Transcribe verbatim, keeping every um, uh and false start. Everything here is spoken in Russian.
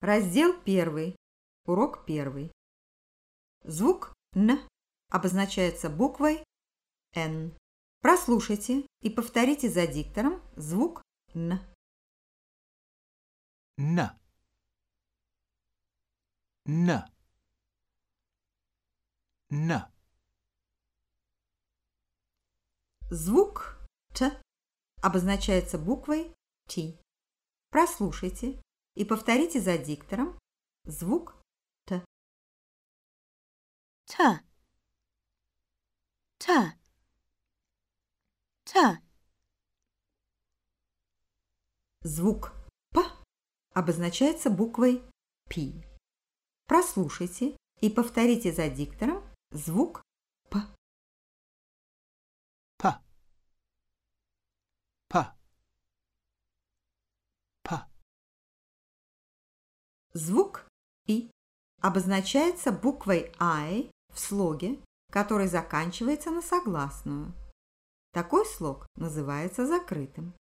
Раздел первый. Урок первый. Звук «н» обозначается буквой «н». Прослушайте и повторите за диктором звук «н». Н. Н. Н. Звук «т» обозначается буквой «т». Прослушайте и повторите за диктором звук «т». Т. Т. Т. Звук «п» обозначается буквой «пи». Прослушайте и повторите за диктором звук «п». П. П. П. Звук «и» обозначается буквой «ай» в слоге, который заканчивается на согласную. Такой слог называется закрытым.